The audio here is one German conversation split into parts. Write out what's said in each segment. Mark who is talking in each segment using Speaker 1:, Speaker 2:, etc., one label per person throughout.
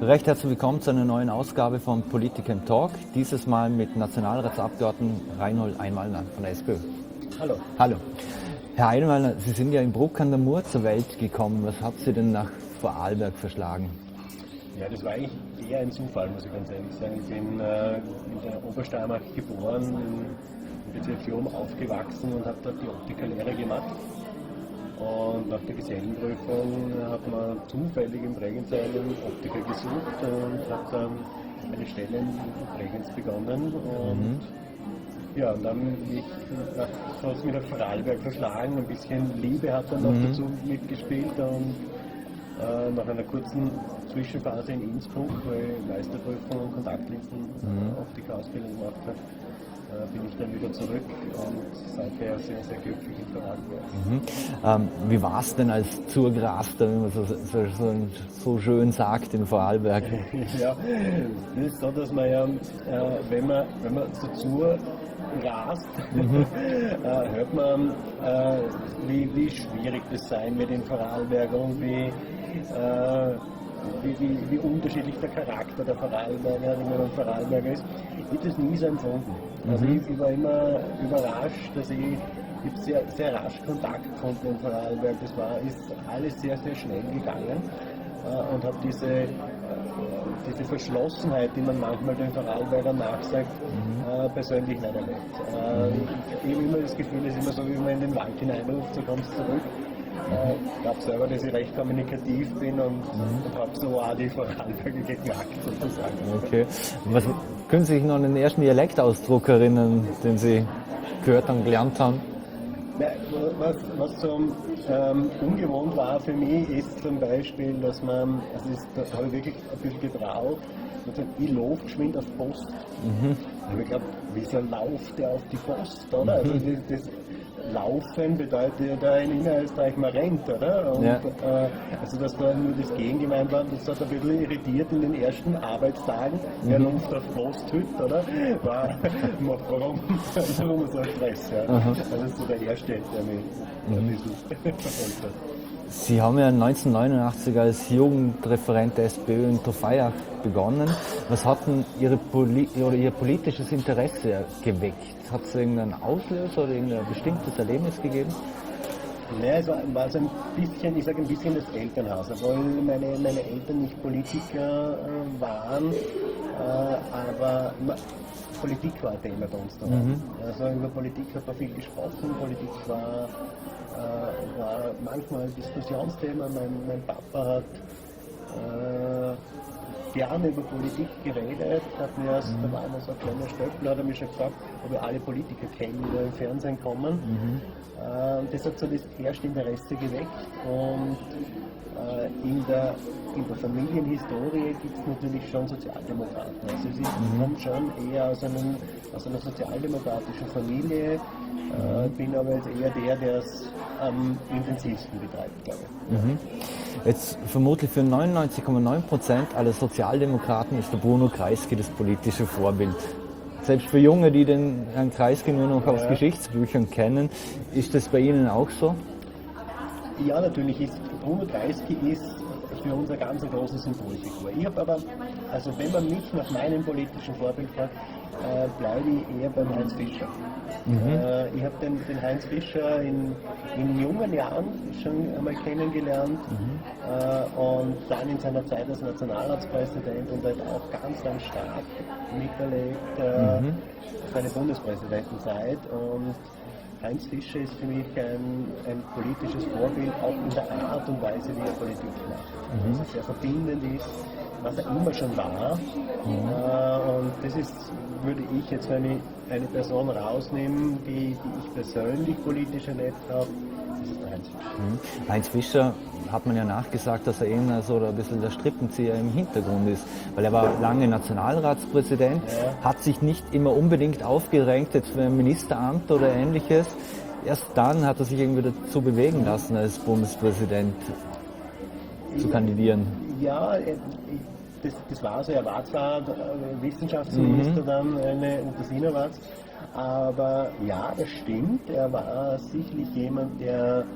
Speaker 1: Recht herzlich willkommen zu einer neuen Ausgabe von Political Talk. Dieses Mal mit Nationalratsabgeordneten Reinhold Aimallner von der SPÖ.
Speaker 2: Hallo.
Speaker 1: Hallo. Herr Aimallner, Sie sind ja in Bruck an der Mur zur Welt gekommen. Was hat Sie denn nach Vorarlberg verschlagen?
Speaker 2: Ja, das war eigentlich eher ein Zufall, muss ich ganz ehrlich sagen. Ich bin in der Obersteiermark geboren, in Bezirk Jom aufgewachsen und habe dort die Optikerlehre gemacht. Und nach der Gesellenprüfung hat man zufällig in Bregenz einen Optiker gesucht und hat dann eine Stelle in Bregenz begonnen. Und ja, und dann hat es mir nach Vorarlberg verschlagen, ein bisschen Liebe hat dann noch dazu mitgespielt und nach einer kurzen Zwischenphase in Innsbruck, weil ich Meisterprüfung und Kontaktlinsen-Optikausbildung gemacht habe, bin ich dann wieder zurück und seither sehr, sehr glücklich in Vorarlberg.
Speaker 1: Wie war es denn als Zurgraster, wie man so schön sagt, in Vorarlberg?
Speaker 2: Ja, das ist so, dass man ja, wenn man so rast, hört man, wie schwierig das sein wird in Vorarlberg und wie unterschiedlich der Charakter der Vorarlberger, wie man ein Vorarlberger ist. Ich habe das nie so empfunden. Also ich war immer überrascht, dass ich sehr, sehr rasch Kontakt konnte in Vorarlberg. Ist alles sehr, sehr schnell gegangen und habe diese Verschlossenheit, die man manchmal den Vorarlbergern nachsagt, persönlich nicht erlebt. Ich habe immer das Gefühl, es ist immer so, wie man in den Wald hineinruft, so kommst du zurück. Ich glaube selber, dass ich recht kommunikativ bin und habe so auch die Vorarlberger geknackt sozusagen.
Speaker 1: Okay. Können Sie sich noch an den ersten Dialektausdruck erinnern, den Sie gehört und gelernt haben?
Speaker 2: Was so ungewohnt war für mich, ist zum Beispiel, dass man, also das habe ich wirklich ein bisschen gebraucht, ich laufe geschwind auf Post. Aber ich glaube, wieso lauft der auf die Post, oder? Also das Laufen bedeutet ja in Niederösterreich, man rennt, oder? Und, also dass da nur das Gegengemein war, das hat ein bisschen irritiert in den ersten Arbeitstagen, der Luft auf Posthüt, oder? Warum so ein Stress? Ja? Das ist so der erste, der mich ein bisschen verfolgt hat.
Speaker 1: Sie haben ja 1989 als Jugendreferent der SPÖ in Trofeiach begonnen. Was hat denn Ihr politisches Interesse geweckt? Hat es irgendeinen Auslöser oder irgendein bestimmtes Erlebnis gegeben?
Speaker 2: Naja, es war so ein bisschen, ich sage ein bisschen das Elternhaus, obwohl meine Eltern nicht Politiker waren, aber Politik war ein Thema bei uns daheim. Also über Politik hat man viel gesprochen, Politik war manchmal ein Diskussionsthema. Mein Papa hat gerne über Politik geredet, da war immer so ein kleiner Stöckler, hat er mich schon gefragt, ob wir alle Politiker kennen, die da im Fernsehen kommen. Das hat so das erste Interesse geweckt und in der Familienhistorie gibt es natürlich schon Sozialdemokraten. Also ich komme schon eher aus einer sozialdemokratischen Familie, bin aber jetzt eher der es am intensivsten betreibt, glaube ich.
Speaker 1: Jetzt vermutlich für 99,9% aller Sozialdemokraten ist der Bruno Kreisky das politische Vorbild. Selbst für Junge, die den Herrn Kreisky nur noch aus Geschichtsbüchern kennen, ist das bei Ihnen auch so?
Speaker 2: Ja, natürlich Bruno Kreisky ist für uns eine ganz große Symbolfigur. Ich habe aber, also wenn man mich nach meinem politischen Vorbild fragt, bleibe ich eher beim Heinz Fischer. Ich habe den Heinz Fischer in jungen Jahren schon einmal kennengelernt und dann in seiner Zeit als Nationalratspräsident und hat auch ganz, ganz stark miterlebt seine Bundespräsidentenzeit. und Heinz Fischer ist für mich ein politisches Vorbild, auch in der Art und Weise, wie er Politik macht. Also sehr verbindend ist, was er immer schon war. Und das ist, würde ich jetzt, wenn ich eine Person rausnehmen, die ich persönlich politisch erlebt habe, das ist der Heinz Fischer.
Speaker 1: Heinz Fischer hat man ja nachgesagt, dass er eher so ein bisschen der Strippenzieher im Hintergrund ist, weil er war lange Nationalratspräsident, hat sich nicht immer unbedingt aufgedrängt jetzt für ein Ministeramt oder ähnliches. Erst dann hat er sich irgendwie dazu bewegen lassen, als Bundespräsident zu kandidieren.
Speaker 2: Ja, das war so. Er war zwar Wissenschaftsminister dann unter Sinowatz, aber ja, das stimmt. Er war sicherlich jemand, der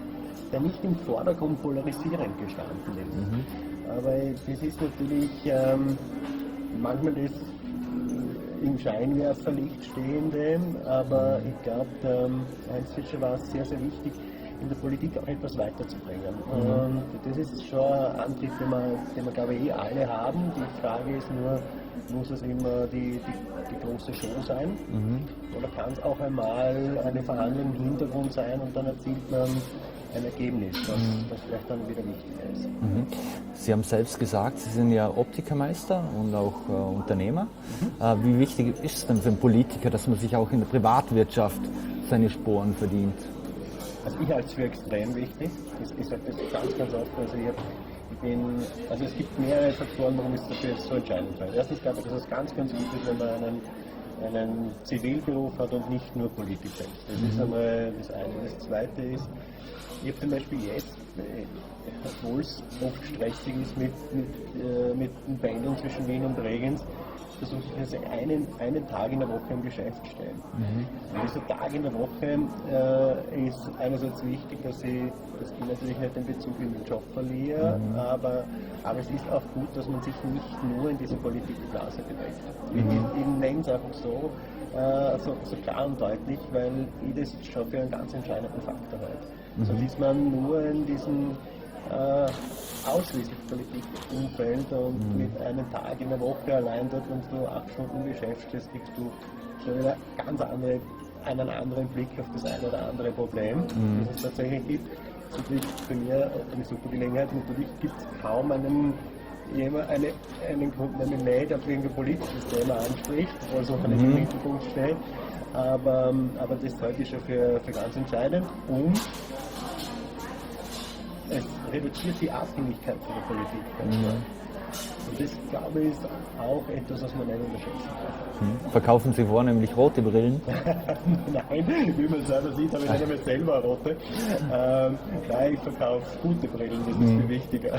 Speaker 2: der nicht im Vordergrund polarisierend gestanden ist. Aber das ist natürlich manchmal das im Scheinwerferlicht stehende, aber ich glaube, Heinz Fischer war sehr, sehr wichtig, in der Politik auch etwas weiterzubringen. Und das ist schon ein Antrieb, den wir glaube ich alle haben. Die Frage ist nur, muss es immer die große Show sein? Oder kann es auch einmal eine Verhandlung im Hintergrund sein und dann erzielt man ein Ergebnis, das vielleicht dann wieder wichtiger ist.
Speaker 1: Sie haben selbst gesagt, Sie sind ja Optikermeister und auch Unternehmer. Wie wichtig ist es denn für einen Politiker, dass man sich auch in der Privatwirtschaft seine Sporen verdient?
Speaker 2: Also ich halte es für extrem wichtig. Ich sage das ganz oft. Also es gibt mehrere Faktoren, warum es dafür so entscheidend wird. Erstens glaube ich, dass es ganz gut ist, wenn man einen Zivilberuf hat und nicht nur Politiker ist. Das ist einmal das eine. Das zweite ist, ich habe zum Beispiel jetzt, obwohl es oft stressig ist mit dem Pendeln zwischen Wien und Bregenz, versuche ich also einen Tag in der Woche im Geschäft stehen. Und dieser Tag in der Woche ist einerseits wichtig, dass ich natürlich nicht den Bezug in den Job verliere, aber es ist auch gut, dass man sich nicht nur in dieser Politikblase bewegt. Ich nenne es einfach so klar und deutlich, weil ich das schon für einen ganz entscheidenden Faktor halte. Sonst ist man nur in diesem ausschließlich Politikumfeld und mit einem Tag in der Woche allein dort, wenn du 8 Stunden im Geschäft stehst, kriegst du schon wieder einen anderen Blick auf das eine oder andere Problem, das es tatsächlich gibt. Das ist natürlich für mich eine super Gelegenheit. Natürlich gibt es kaum einen Kunden, der mich nicht auf irgendein politisches Thema anspricht, also auch nicht im Mittelpunkt steht. Aber das halte ich schon für ganz entscheidend. Und es reduziert die Abhängigkeit von der Politik ganz stark. Und das, glaube ich, ist auch etwas, was man nicht unterschätzen kann.
Speaker 1: Verkaufen Sie vornehmlich rote Brillen?
Speaker 2: Nein, wie man selber sieht, habe ich nicht einmal selber rote. Nein, ich verkaufe gute Brillen, das ist viel wichtiger.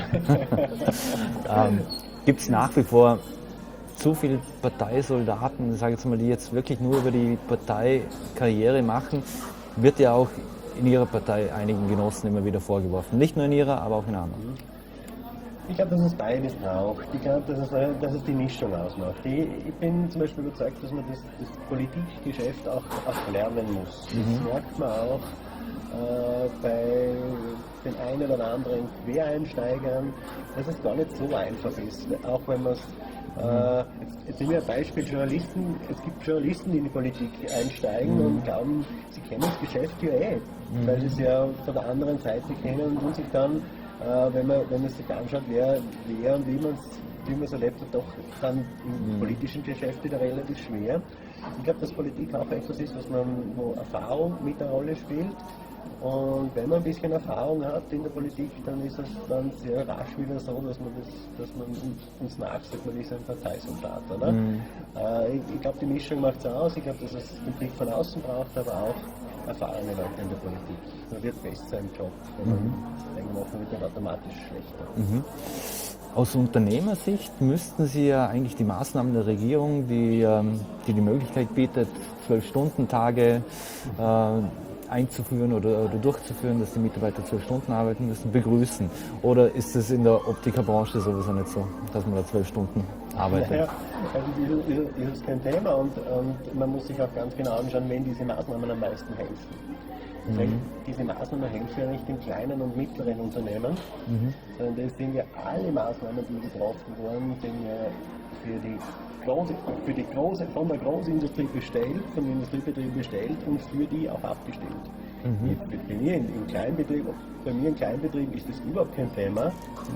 Speaker 1: Gibt es nach wie vor zu viele Parteisoldaten, sage ich jetzt mal, die jetzt wirklich nur über die Partei Karriere machen? Wird ja auch in Ihrer Partei einigen Genossen immer wieder vorgeworfen. Nicht nur in Ihrer, aber auch in anderen.
Speaker 2: Ich glaube, dass es beides braucht. Ich glaube, dass es die Mischung ausmacht. Ich bin zum Beispiel überzeugt, dass man das Politikgeschäft auch lernen muss. Das merkt man auch bei den einen oder anderen Quereinsteigern, dass es gar nicht so einfach ist. Auch wenn man es jetzt nehmen wir ein Beispiel Journalisten. Es gibt Journalisten, die in die Politik einsteigen und glauben, sie kennen das Geschäft ja weil sie es ja von der anderen Seite kennen und sich dann, wenn man sich anschaut, wer und wie man es erlebt hat, doch dann im politischen Geschäft wieder relativ schwer. Ich glaube, dass Politik auch etwas ist, wo Erfahrung mit einer Rolle spielt. Und wenn man ein bisschen Erfahrung hat in der Politik, dann ist es dann sehr rasch wieder so, dass man uns nachsagt, man ist ein Parteisoldat, oder? Ich glaube, die Mischung macht es aus. Ich glaube, dass es den Blick von außen braucht, aber auch erfahrene Leute in der Politik. Man wird besser im Job, wenn man denkt, machen wird dann automatisch schlechter.
Speaker 1: Aus Unternehmersicht müssten Sie ja eigentlich die Maßnahmen der Regierung, die Möglichkeit bietet, 12-Stunden-Tage einzuführen oder durchzuführen, dass die Mitarbeiter 12 Stunden arbeiten müssen, begrüßen. Oder ist es in der Optikerbranche sowieso nicht so, dass man da 12 Stunden arbeitet?
Speaker 2: Ja, also das ist kein Thema und man muss sich auch ganz genau anschauen, wenn diese Maßnahmen am meisten helfen. Das heißt, diese Maßnahmen helfen ja nicht den kleinen und mittleren Unternehmen, sondern das sind ja alle Maßnahmen, die getroffen wurden, sind ja von der Großindustrie bestellt, vom Industriebetrieb bestellt und für die auch abgestimmt. Bei mir im Kleinbetrieb ist das überhaupt kein Thema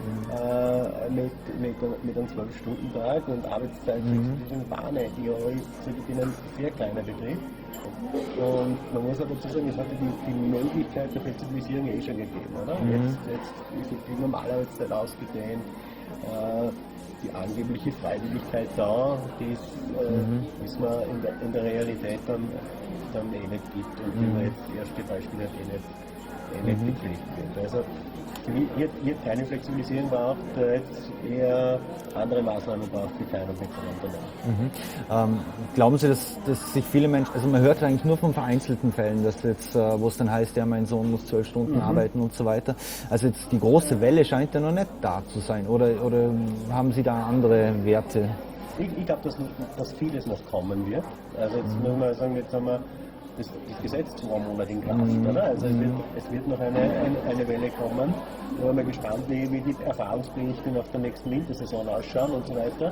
Speaker 2: mit einem 12-Stunden-Tag und Arbeitszeit zwischen Bahnen. Ich bin ein sehr kleiner Betrieb und man muss aber dazu sagen, es hatte die Möglichkeit der Flexibilisierung schon gegeben. Oder? Jetzt ist die Normalarbeitszeit ausgedehnt. Die angebliche Freiwilligkeit da, die wissen wir in der Realität dann nicht gibt und die man jetzt erste Beispiel nicht gepflegt wird. Also Hier keine Flexibilisierung braucht, jetzt eher andere Maßnahmen braucht, die klein und mittleren Unternehmen.
Speaker 1: Glauben Sie, dass sich viele Menschen, also man hört eigentlich nur von vereinzelten Fällen, dass jetzt, wo es dann heißt, ja, mein Sohn muss 12 Stunden arbeiten und so weiter. Also jetzt die große Welle scheint ja noch nicht da zu sein. Oder haben Sie da andere Werte?
Speaker 2: Ich glaube, dass vieles noch kommen wird. Also jetzt muss man sagen, jetzt haben wir das Gesetz 2 Monate in Kraft, oder? Also es wird noch eine Welle kommen. Da bin ich gespannt, wie die Erfahrungsberichte nach der nächsten Wintersaison ausschauen und so weiter.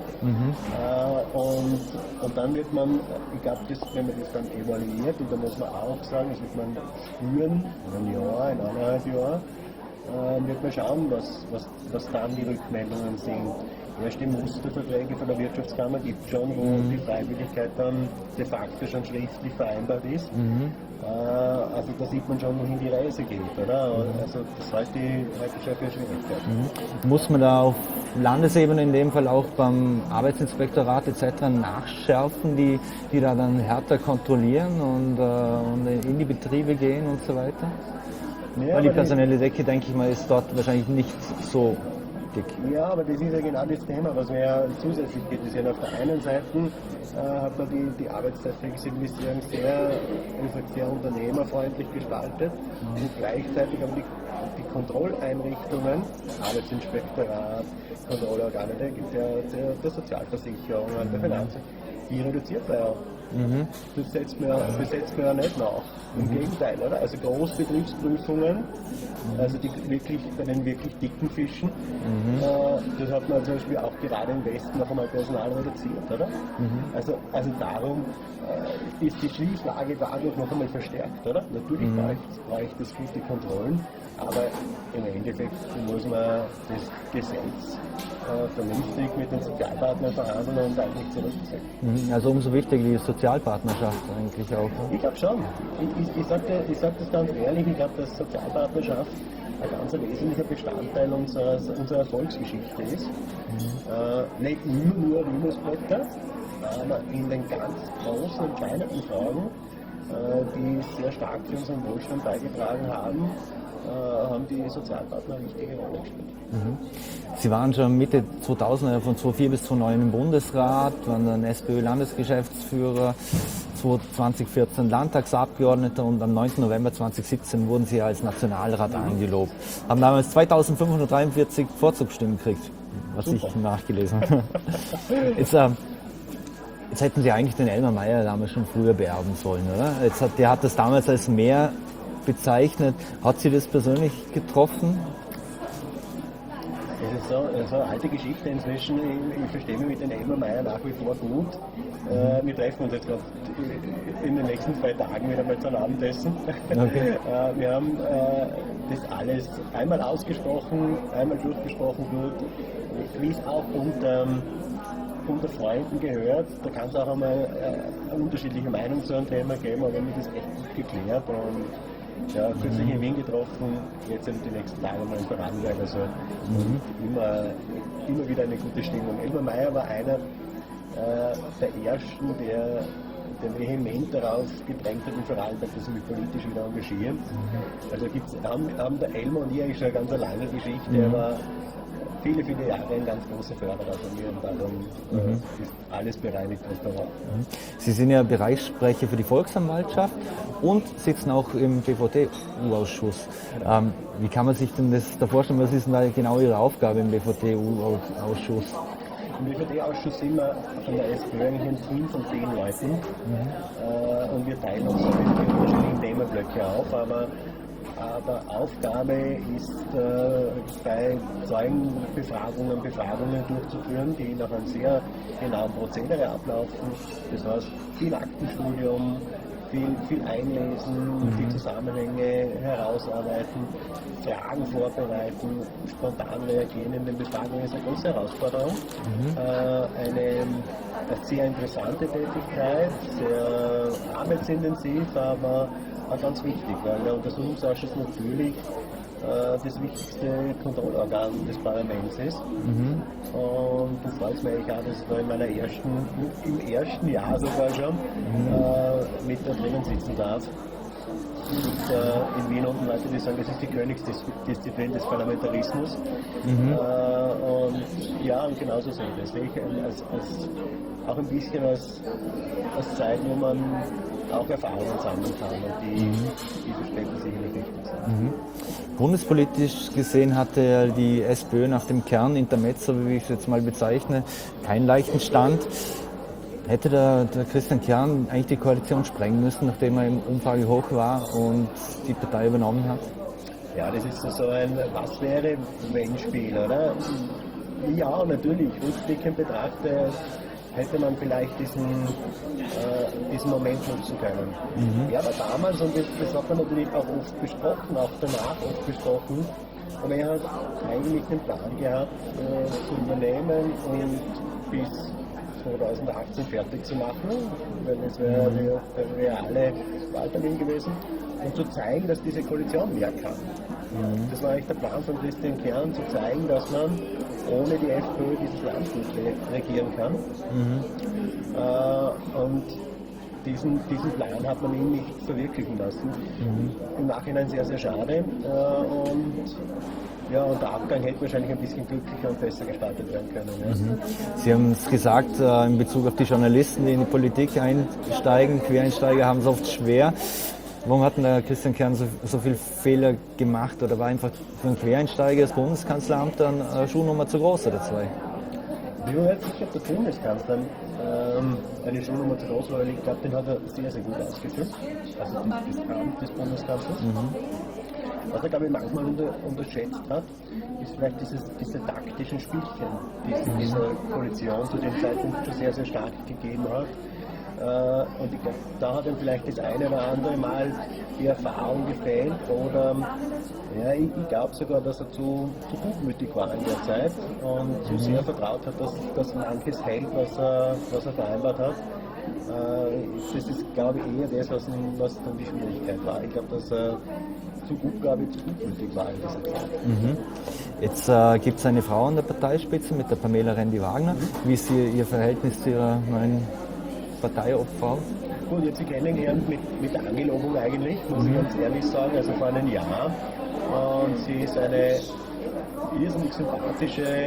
Speaker 2: Und dann wird man, ich glaube, wenn man das dann evaluiert, und da muss man auch sagen, das wird man spüren, in einem Jahr, in 1,5 Jahren, wird man schauen, was dann die Rückmeldungen sind. Erste Musterverträge von der Wirtschaftskammer gibt es schon, wo die Freiwilligkeit dann de facto schon schriftlich vereinbart ist. Also da sieht man schon, wohin die Reise geht, oder? Also das halte ich schon für Schwierigkeiten.
Speaker 1: Muss man da auf Landesebene in dem Fall auch beim Arbeitsinspektorat etc. nachschärfen, die da dann härter kontrollieren und in die Betriebe gehen und so weiter? Ja, weil die personelle Decke, denke ich mal, ist dort wahrscheinlich nicht so dick.
Speaker 2: Ja, aber das ist ja genau das Thema, was wir ja zusätzlich kritisieren. Auf der einen Seite hat man die Arbeitszeitflexibilisierung sehr unternehmerfreundlich gestaltet und gleichzeitig haben die Kontrolleinrichtungen, Arbeitsinspektorat, Kontrollorgane, da gibt es ja der Sozialversicherung, der Finanzen, die reduziert man ja. Das setzt man ja nicht nach. Im Gegenteil, oder? Also Großbetriebsprüfungen, also bei den wirklich dicken Fischen, das hat man zum Beispiel auch gerade im Westen noch einmal Personal reduziert, oder? Also darum ist die Schieflage dadurch noch einmal verstärkt, oder? Natürlich bräuchte es gute Kontrollen, aber im Endeffekt muss man das Gesetz vernünftig mit den Sozialpartnern verhandeln und eigentlich zurücksetzen.
Speaker 1: Also umso wichtiger die Sozialpartnerschaft eigentlich auch.
Speaker 2: Ich glaube schon. Ich sag das ganz ehrlich, ich glaube, dass Sozialpartnerschaft ein ganz wesentlicher Bestandteil unserer Erfolgsgeschichte ist. Nicht nur Rühmesblätter, aber in den ganz großen und kleineren Fragen, die sehr stark zu unserem Wohlstand beigetragen haben, haben die Sozialpartner eine wichtige Rolle gespielt.
Speaker 1: Sie waren schon Mitte 2000, von 2004 bis 2009 im Bundesrat, waren dann SPÖ-Landesgeschäftsführer, 2014 Landtagsabgeordneter und am 9. November 2017 wurden Sie als Nationalrat eingelobt. Haben damals 2543 Vorzugsstimmen gekriegt, was Super. Ich nachgelesen habe. Jetzt hätten Sie eigentlich den Elmar Maier damals schon früher beerben sollen, oder? Der hat das damals als Mehr bezeichnet. Hat Sie das persönlich getroffen?
Speaker 2: Das ist so eine alte Geschichte inzwischen. Ich verstehe mich mit den Elmar Maier nach wie vor gut. Wir treffen uns jetzt gerade in den nächsten 2 Tagen wieder mal zum Abendessen. Okay. Wir haben das alles einmal ausgesprochen, einmal durchgesprochen wird, wie es auch unter Freunden gehört. Da kann es auch einmal eine unterschiedliche Meinung zu einem Thema geben, aber wir haben das echt gut geklärt und ja, kürzlich in Wien getroffen, jetzt eben die nächsten Tage mal in Vorarlberg, also immer wieder eine gute Stimmung. Elmar Maier war einer der Ersten, der vehement darauf gedrängt hat, in Vorarlberg, dass sie mich politisch wieder engagieren. Also haben der Elmar und ich eigentlich schon eine ganz lange Geschichte, er war viele Jahre ein ganz großer Förderer von mir und darum ist alles bereinigt, was da war.
Speaker 1: Sie sind ja Bereichssprecher für die Volksanwaltschaft und sitzen auch im BVT-U-Ausschuss. Wie kann man sich denn das da vorstellen? Was ist denn da genau Ihre Aufgabe im BVT-U-Ausschuss?
Speaker 2: Im BVT-Ausschuss sind wir von der SPÖ eigentlich ein Team von 10 Leuten und wir teilen uns die unterschiedlichen Themenblöcke auf, aber Aufgabe ist, bei Zeugenbefragungen durchzuführen, die nach einem sehr genauen Prozedere ablaufen. Das heißt, viel Aktenstudium, viel einlesen, viel Zusammenhänge herausarbeiten, Fragen vorbereiten, spontan reagieren in den Befragungen ist eine große Herausforderung. Eine sehr interessante Tätigkeit, sehr arbeitsintensiv, aber auch ganz wichtig, weil der Untersuchungsausschuss natürlich das wichtigste Kontrollorgan des Parlaments ist. Und da freut es mich eigentlich auch, dass ich da im ersten Jahr sogar schon mit da drinnen sitzen darf. in Wien unten Leute, die sagen, das ist die Königsdisziplin des Parlamentarismus. Und ja, und genauso sehe ich das. Sehe ich auch ein bisschen als Zeit, wo man auch Erfahrungen sammeln kann und die Versprechen sicherlich wichtig sind.
Speaker 1: Bundespolitisch gesehen hatte ja die SPÖ nach dem Kernintermezzo, wie ich es jetzt mal bezeichne, keinen leichten Stand. Hätte der Christian Kern eigentlich die Koalition sprengen müssen, nachdem er im Umfrage hoch war und die Partei übernommen hat?
Speaker 2: Ja, das ist so ein Was-wäre-wenn-Spiel, oder? Ja, natürlich. Rückblickend betrachtet hätte man vielleicht diesen Moment nutzen können. Ja, aber damals, und das hat man natürlich auch oft besprochen, auch danach oft besprochen, und er hat eigentlich den Plan gehabt, zu übernehmen und bis 2018 fertig zu machen, weil es wäre der reale Wahltermin gewesen, und zu zeigen, dass diese Koalition mehr kann. Das war eigentlich der Plan von Christian Kern, zu zeigen, dass man ohne die FPÖ dieses Land gut regieren kann. Und diesen Plan hat man ihn nicht verwirklichen lassen. Im Nachhinein sehr, sehr schade. Und der Abgang hätte wahrscheinlich ein bisschen glücklicher und besser gestaltet werden können. Ja.
Speaker 1: Sie haben es gesagt, in Bezug auf die Journalisten, die in die Politik einsteigen, Quereinsteiger haben es oft schwer. Warum hat denn der Christian Kern so viele Fehler gemacht, oder war einfach für einen Quereinsteiger das Bundeskanzleramt dann Schuhnummer zu groß oder zwei?
Speaker 2: Ich bin mir nicht sicher, ob der Bundeskanzler eine Schuhnummer zu groß war, weil ich glaube, den hat er sehr, sehr gut ausgeführt. Also das Amt des Bundeskanzlers. Was er, glaube ich, manchmal unterschätzt hat, ist vielleicht diese taktischen Spielchen, die es in dieser Koalition zu dem Zeitpunkt schon sehr, sehr stark gegeben hat. Und ich glaube, da hat ihm vielleicht das eine oder andere Mal die Erfahrung gefehlt, oder ich glaube sogar, dass er zu gutmütig war in der Zeit und zu sehr vertraut hat, dass manches hält, was er vereinbart hat. Das ist, glaube ich, eher das, was dann die Schwierigkeit war. Ich glaube, dass er zu gutmütig war in dieser Zeit.
Speaker 1: Jetzt gibt es eine Frau an der Parteispitze mit der Pamela Rendi-Wagner. Wie ist ihr Verhältnis zu ihrer neuen Parteiobfrau?
Speaker 2: Gut, jetzt sie kennengelernt mit Angelobung eigentlich, muss ich ganz ehrlich sagen, also vor einem Jahr. Und sie ist eine irrsinnig sympathische,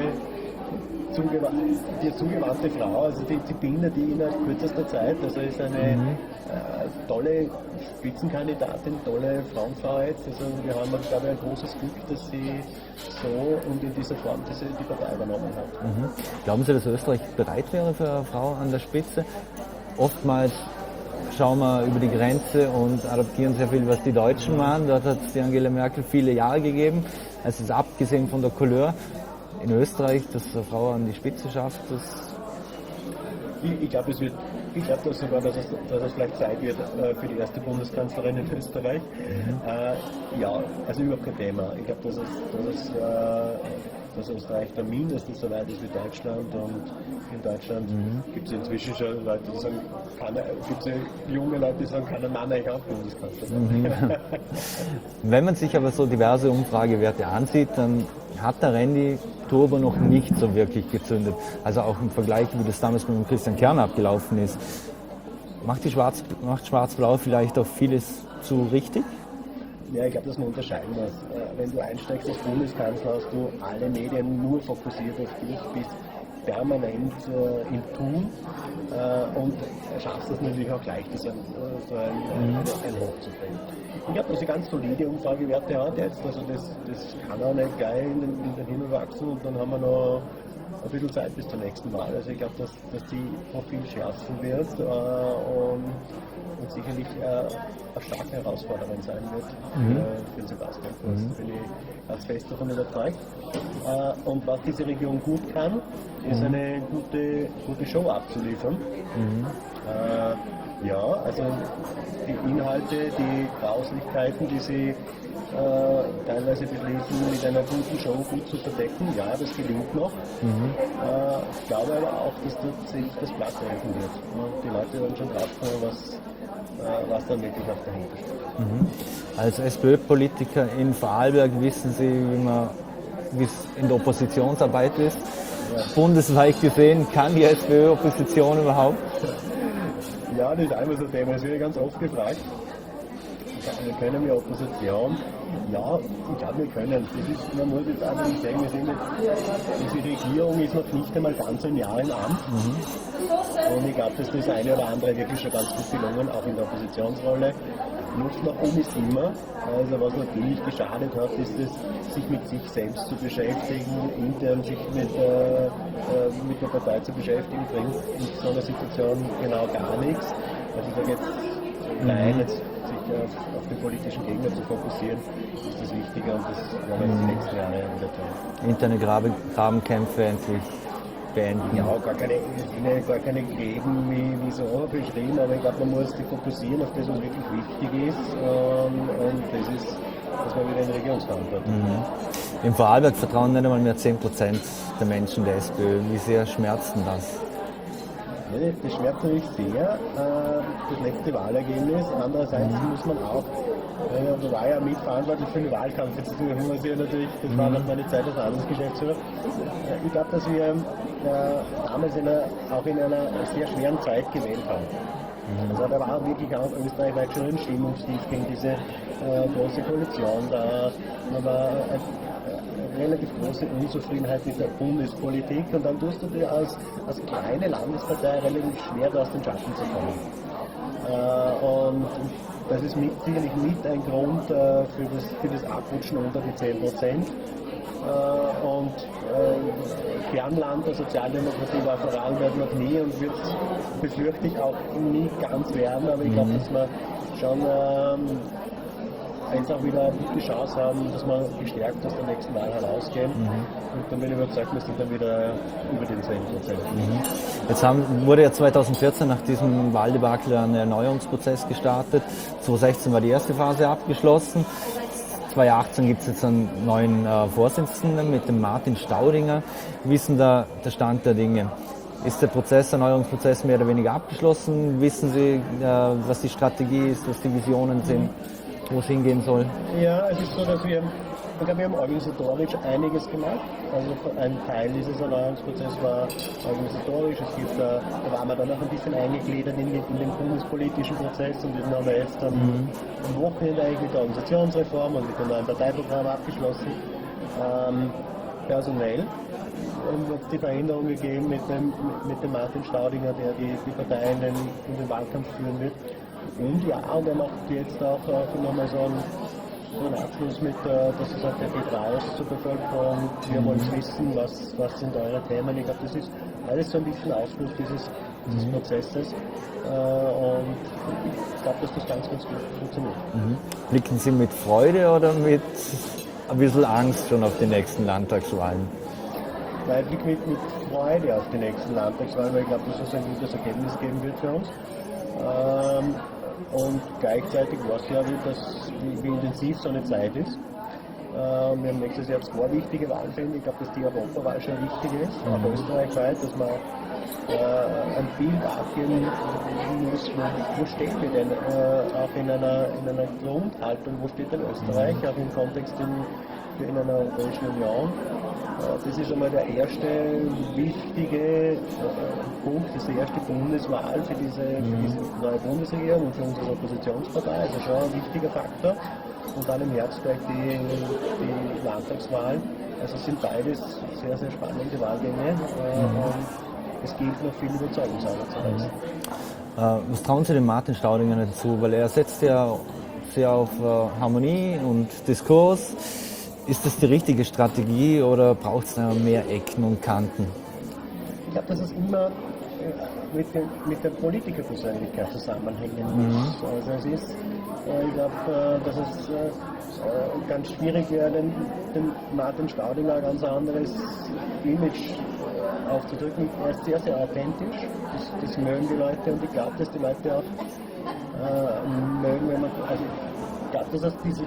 Speaker 2: zugewandte Frau, also die bildet die innerhalb kürzester Zeit, also ist eine tolle Spitzenkandidatin, tolle Frauenfrau jetzt, also wir haben, glaube ich, ein großes Glück, dass sie so und in dieser Form die Partei übernommen hat.
Speaker 1: Glauben Sie, dass Österreich bereit wäre für eine Frau an der Spitze? Oftmals schauen wir über die Grenze und adaptieren sehr viel, was die Deutschen machen. Dort hat es die Angela Merkel viele Jahre gegeben. Also ist abgesehen von der Couleur in Österreich, dass eine Frau an die Spitze schafft,
Speaker 2: ich glaube sogar, dass es vielleicht Zeit wird für die erste Bundeskanzlerin in Österreich. Also überhaupt kein Thema. Ich glaube, dass Österreich da mindestens so weit ist wie Deutschland, und in Deutschland gibt es inzwischen schon Leute, die sagen, junge Leute, die sagen, kann ein Mann eigentlich auch Bundeskanzler sein.
Speaker 1: Wenn man sich aber so diverse Umfragewerte ansieht, dann hat der Rendi Turbo noch nicht so wirklich gezündet. Also auch im Vergleich, wie das damals mit dem Christian Kern abgelaufen ist. Macht Schwarz-Blau vielleicht auch vieles zu richtig?
Speaker 2: Ja, ich glaube, dass man unterscheiden muss. Wenn du einsteigst als Bundeskanzler, hast du alle Medien nur fokussiert auf dich, bist permanent im Tun und schaffst es natürlich auch leicht, so ein Hoch zu bringen. Ich glaube, dass sie ganz solide Umfragewerte hat jetzt, also das kann auch nicht gleich in den Himmel wachsen, und dann haben wir noch ein bisschen Zeit bis zur nächsten Wahl. Also ich glaube, dass die Profil schärfen wird und sicherlich eine starke Herausforderung sein wird für den Sebastian Kurz. Da bin ich ganz fest davon überzeugt. Und was diese Region gut kann, ist eine gute Show abzuliefern. Also die Inhalte, die Grauslichkeiten, die sie teilweise beschließen, mit einer guten Show gut zu verdecken. Ja, das gelingt noch. Ich glaube aber auch, dass sich das Blatt öffnen wird. Die Leute werden schon drauf kommen, was dann wirklich auch dahinter steht.
Speaker 1: Als SPÖ-Politiker in Vorarlberg wissen Sie, wie es in der Oppositionsarbeit ist. Ja. Bundesweit gesehen, kann die SPÖ-Opposition überhaupt?
Speaker 2: Ja, das ist einmal so ein Thema, das wird ganz oft gefragt. können wir Opposition? Ja, ich glaube, wir können. Man muss jetzt einfach nicht sagen, diese Regierung ist noch nicht einmal ganz ein Jahr im Amt. Und ich glaube, dass das eine oder andere wirklich schon ganz gut gelungen, auch in der Oppositionsrolle. Luft nach oben ist immer. Also was natürlich geschadet hat, ist es, sich mit sich selbst zu beschäftigen, intern sich mit der Partei zu beschäftigen, bringt in so einer Situation genau gar nichts. Also ich sage jetzt, nein, jetzt sich auf den politischen Gegner zu fokussieren, ist das Wichtige und das werden wir die nächsten Jahre wieder tun.
Speaker 1: Interne Grabenkämpfe endlich beenden.
Speaker 2: Ja, gar keine Gräben wie so beschrieben, aber ich glaube, man muss sich fokussieren auf das, was wirklich wichtig ist und das ist, dass man wieder in Regierungsverantwortung hat.
Speaker 1: Im Vorarlberg vertrauen nicht einmal mehr 10% der Menschen der SPÖ. Wie sehr schmerzt denn das?
Speaker 2: Ja, das schmerzt natürlich sehr, das letzte Wahlergebnis. Andererseits muss man auch, da war ja mitverantwortlich für den Wahlkampf, jetzt muss ich natürlich, das war noch meine Zeit als Handelsgeschäftsführer. Ich glaube, dass wir damals auch in einer sehr schweren Zeit gewählt haben. Also da war wirklich auch österreichweit schon ein Stimmungstief gegen diese große Koalition da. Man war relativ große Unzufriedenheit mit der Bundespolitik und dann tust du dir als kleine Landespartei relativ schwer, da aus den Schatten zu kommen. Und das ist sicherlich mit ein Grund für das Abrutschen unter die 10%. Und Kernland der Sozialdemokratie war Vorarlberg noch nie und wird, befürchte ich, auch nie ganz werden, aber ich glaube, dass wir schon jetzt auch wieder die Chance haben, dass wir gestärkt aus der nächsten Wahl herausgehen. Und dann bin ich überzeugt, wir sind dann wieder über den 10%.
Speaker 1: Jetzt wurde ja 2014 nach diesem Wahldebakel ein Erneuerungsprozess gestartet. 2016 war die erste Phase abgeschlossen. 2018 gibt es jetzt einen neuen Vorsitzenden mit dem Martin Staudinger. Wie ist denn da der Stand der Dinge? Ist der Erneuerungsprozess mehr oder weniger abgeschlossen? Wissen Sie, was die Strategie ist, was die Visionen sind, wo es hingehen soll?
Speaker 2: Ja, es ist so, dass wir haben organisatorisch einiges gemacht. Also ein Teil dieses Erneuerungsprozesses war organisatorisch. Da waren wir dann noch ein bisschen eingegliedert in den bundespolitischen Prozess und den haben wir jetzt am Wochenende eigentlich mit der Organisationsreform und mit dem neuen Parteiprogramm abgeschlossen. Personell wird es die Veränderung gegeben mit dem Martin Staudinger, der die Partei in den Wahlkampf führen wird. Und ja, und er macht jetzt auch nochmal so einen Abschluss mit, dass er sagt, er geht raus zur Bevölkerung, wir wollen wissen, was sind eure Themen. Ich glaube, das ist alles so ein bisschen Ausfluss dieses Prozesses und ich glaube, dass das ganz, ganz gut funktioniert.
Speaker 1: Blicken Sie mit Freude oder mit ein bisschen Angst schon auf die nächsten Landtagswahlen?
Speaker 2: Ich blicke mit Freude auf die nächsten Landtagswahlen, weil ich glaube, dass es ein gutes Ergebnis geben wird für uns. Und gleichzeitig weiß ich auch, wie intensiv so eine Zeit ist. Wir haben nächstes Jahr zwei wichtige Wahlen. Ich glaube, dass die Europawahl schon wichtig ist, auch österreichweit, dass man ein Bild abgeben muss, wo stehen wir denn auch in einer Grundhaltung, wo steht denn Österreich, auch im Kontext in einer Europäischen Union. Das ist einmal der erste wichtige Punkt, das ist die erste Bundeswahl für diese neue Bundesregierung und für unsere Oppositionspartei, also schon ein wichtiger Faktor. Und dann im Herbst gleich die Landtagswahlen. Also es sind beides sehr, sehr spannende Wahlgänge und es gilt noch viel Überzeugungsarbeit zu leisten.
Speaker 1: Was trauen Sie dem Martin Staudinger dazu? Weil er setzt ja sehr auf Harmonie und Diskurs. Ist das die richtige Strategie oder braucht es da mehr Ecken und Kanten?
Speaker 2: Ich glaube, dass es immer mit der Politikerpersönlichkeit zusammenhängen muss. Also es ist, ich glaube, dass es ganz schwierig wäre, den Martin Staudinger ein ganz anderes Image aufzudrücken. Er ist sehr, sehr authentisch. Das mögen die Leute und ich glaube, dass die Leute auch mögen, wenn man, also ich glaube, dass es diese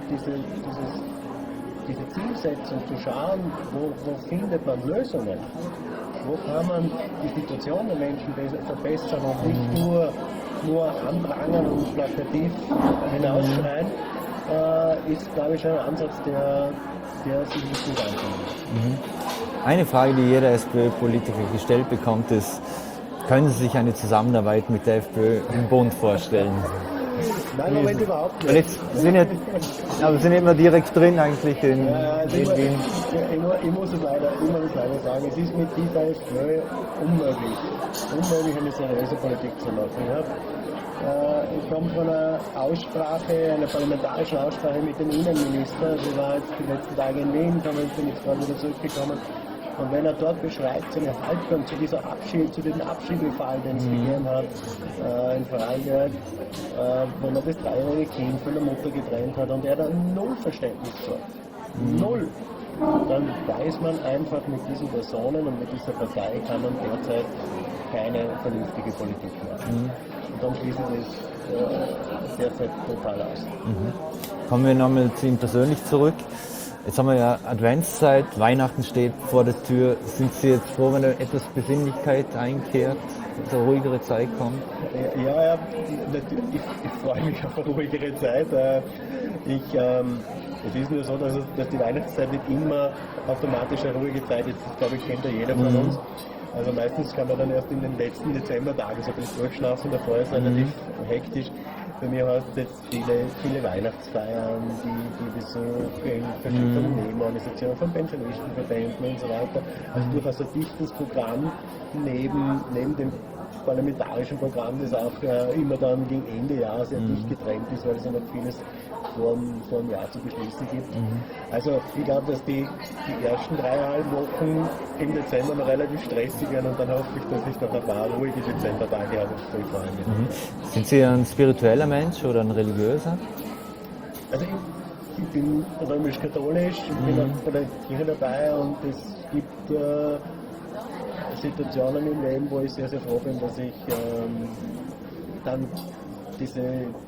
Speaker 2: Zielsetzung zu schauen, wo findet man Lösungen, wo kann man die Situation der Menschen verbessern und nicht nur anprangern und plakativ hinausschreien, ist, glaube ich, ein Ansatz, der sich nicht gut ankommt.
Speaker 1: Eine Frage, die jeder SPÖ-Politiker gestellt bekommt, ist, können Sie sich eine Zusammenarbeit mit der FPÖ im Bund vorstellen?
Speaker 2: Nein, im Moment überhaupt
Speaker 1: Weil
Speaker 2: nicht.
Speaker 1: jetzt sind ja, aber sind immer direkt drin eigentlich in,
Speaker 2: Also
Speaker 1: in Wien.
Speaker 2: ich muss es leider sagen, es ist mit dieser SPÖ unmöglich eine seriöse Politik zu machen. Ich komme von einer Aussprache, einer parlamentarischen Aussprache mit dem Innenminister. Sie war jetzt die letzten Tage in Wien, bin jetzt gerade wieder zurückgekommen. Und wenn er dort beschreibt, seine Haltung zu diesem Abschiebefall, den es gegeben hat, in Vorarlberg, wo man das 3-jährige Kind von der Mutter getrennt hat und er da null Verständnis hat. Null. Dann weiß man einfach, mit diesen Personen und mit dieser Partei kann man derzeit keine vernünftige Politik machen. Und dann schließen sie es derzeit total aus.
Speaker 1: Kommen wir nochmal zu ihm persönlich zurück. Jetzt haben wir ja Adventszeit, Weihnachten steht vor der Tür. Sind Sie jetzt froh, wenn da etwas Besinnlichkeit einkehrt, so eine ruhigere Zeit kommt?
Speaker 2: Ja, natürlich. Ich freue mich auf eine ruhigere Zeit. Es ist nur so, dass die Weihnachtszeit nicht immer automatisch eine ruhige Zeit ist. Das, glaube ich, kennt ja jeder von uns. Also meistens kann man dann erst in den letzten Dezembertagen so ein bisschen durchschnaufen, davor ist es relativ hektisch. Bei mir hast du jetzt viele Weihnachtsfeiern, die Besuche in verschiedenen Nebenorganisationen, von Pensionistenverbänden und so weiter. Also durchaus ein dichtes Programm neben dem parlamentarischen Programm, das auch immer dann gegen Ende Jahr sehr dicht getrennt ist, weil es ja noch vieles vor dem Jahr zu beschließen gibt. Also ich glaube, dass die ersten 3,5 Wochen im Dezember noch relativ stressig werden und dann hoffe ich, dass ich noch ein paar ruhige Dezembertage habe.
Speaker 1: Sind Sie ein spiritueller Mensch oder ein religiöser?
Speaker 2: Also ich bin römisch-katholisch, ich bin auch bei der Kirche dabei und es gibt Situationen im Leben, wo ich sehr, sehr froh bin, dass ich dann diese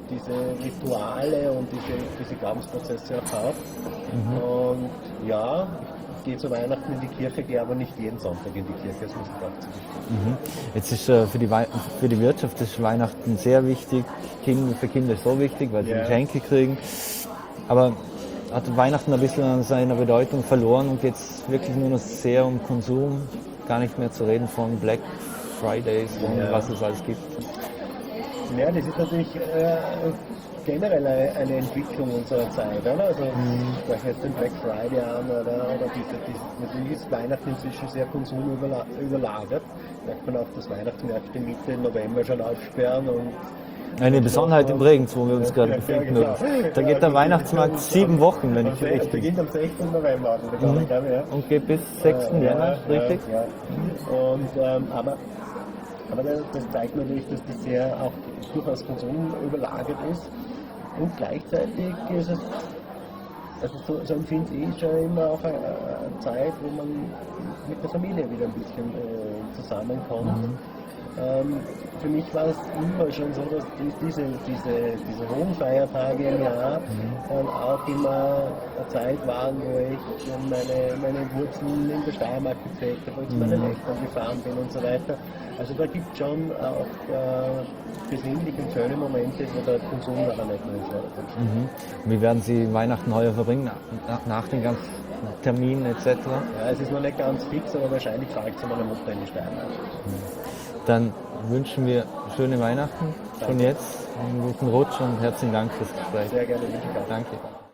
Speaker 2: Rituale und diese Glaubensprozesse auch habe. Und ja, ich gehe zu Weihnachten in die Kirche, gehe aber nicht jeden Sonntag in die Kirche, das muss ich auch zugestehen.
Speaker 1: Jetzt ist für die Wirtschaft ist Weihnachten sehr wichtig, für Kinder ist so wichtig, weil sie Geschenke kriegen. Aber hat Weihnachten ein bisschen an seiner Bedeutung verloren und geht es wirklich nur noch sehr um Konsum, gar nicht mehr zu reden von Black Fridays und was es alles gibt?
Speaker 2: Ja, das ist natürlich generell eine Entwicklung unserer Zeit. Oder? Also ich spreche jetzt den Black Friday an oder natürlich ist Weihnachten inzwischen sehr konsumüberlagert. Merkt man auch, dass Weihnachtsmärkte Mitte November schon aufsperren und
Speaker 1: eine Besonderheit im Bregenz, wo wir uns gerade befinden. Genau. Da geht der Weihnachtsmarkt 7 Wochen, wenn ich richtig bin.
Speaker 2: Beginnt am 16. November.
Speaker 1: Und geht bis 6. Jänner, richtig?
Speaker 2: Ja. Und, aber das zeigt natürlich, dass das sehr auch durchaus konsumüberlagert ist. Und gleichzeitig ist es, also so empfinde ich schon immer auch eine Zeit, wo man mit der Familie wieder ein bisschen zusammenkommt. Für mich war es immer schon so, dass diese hohen Feiertage im Jahr dann auch immer eine Zeit waren, wo ich meine Wurzeln in der Steiermark gepflegt habe, wo ich zu meinen Eltern gefahren bin und so weiter. Also da gibt es schon auch besinnliche und schöne Momente, wo der Konsum nachher nicht mehr ist.
Speaker 1: Wie werden Sie Weihnachten heuer verbringen, nach den ganzen Terminen etc.?
Speaker 2: Ja, es ist noch nicht ganz fix, aber wahrscheinlich fahre ich zu meiner Mutter in die Steiermark.
Speaker 1: Dann wünschen wir schöne Weihnachten von jetzt, einen guten Rutsch und herzlichen Dank fürs Gespräch.
Speaker 2: Sehr gerne.
Speaker 1: Danke.